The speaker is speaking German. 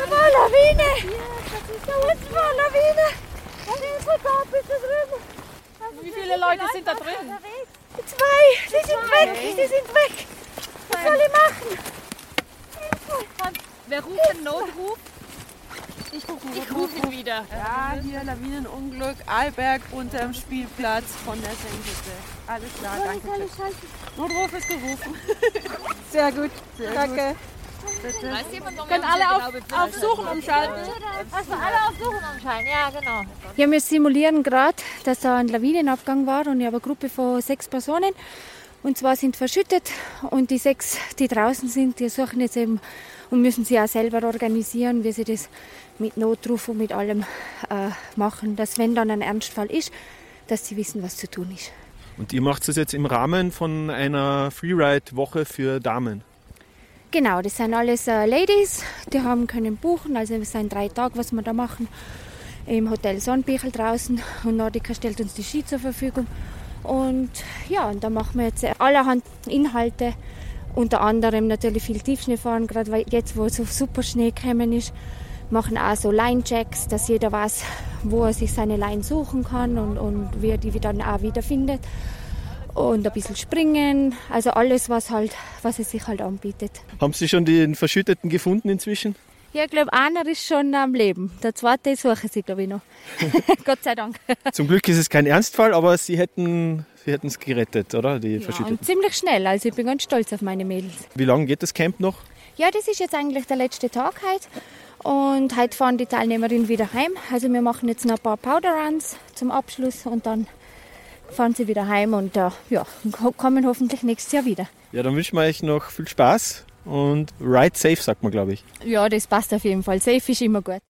mal Lawine! Da unten war Lawine! Wie viele Leute sind da drin? 2! Die sind weg! Was soll ich machen? Wer ruft den Notruf? Ich rufe ihn wieder. Ja, hier Lawinenunglück, Arlberg unterm Spielplatz von der Senkhütte. Alles klar, danke. Notruf ist gerufen. Sehr gut, danke. Weiß jemand noch, Können alle auf Suchen umschalten? Also alle auf Suchen umschalten, ja genau. Ja, wir simulieren gerade, dass da ein Lawinenabgang war und ich habe eine Gruppe von 6 Personen. Und zwar sind verschüttet und die 6, die draußen sind, die suchen jetzt eben und müssen sich auch selber organisieren, wie sie das mit Notruf und mit allem machen, dass wenn dann ein Ernstfall ist, dass sie wissen, was zu tun ist. Und ihr macht es jetzt im Rahmen von einer Freeride-Woche für Damen? Genau, das sind alles Ladies, die können buchen, also es sind 3 Tage, was wir da machen, im Hotel Sonnenbichel draußen und Nordica stellt uns die Ski zur Verfügung. Und ja, und da machen wir jetzt allerhand Inhalte, unter anderem natürlich viel Tiefschneefahren, gerade weil jetzt, wo so super Schnee gekommen ist, machen auch so Line-Checks, dass jeder weiß, wo er sich seine Line suchen kann und wie er die dann auch wiederfindet. Und ein bisschen springen, also alles, was es sich halt anbietet. Haben Sie schon den Verschütteten gefunden inzwischen? Ja, ich glaube, einer ist schon am Leben. Der zweite suchen sie, glaube ich, noch. Gott sei Dank. Zum Glück ist es kein Ernstfall, aber Sie hätten es gerettet, oder? Die Ja, Verschütteten. und ziemlich schnell, also ich bin ganz stolz auf meine Mädels. Wie lange geht das Camp noch? Ja, das ist jetzt eigentlich der letzte Tag heute. Und heute fahren die Teilnehmerinnen wieder heim. Also wir machen jetzt noch ein paar Powder-Runs zum Abschluss und dann fahren sie wieder heim und kommen hoffentlich nächstes Jahr wieder. Ja, dann wünschen wir euch noch viel Spaß und ride safe, sagt man, glaube ich. Ja, das passt auf jeden Fall. Safe ist immer gut.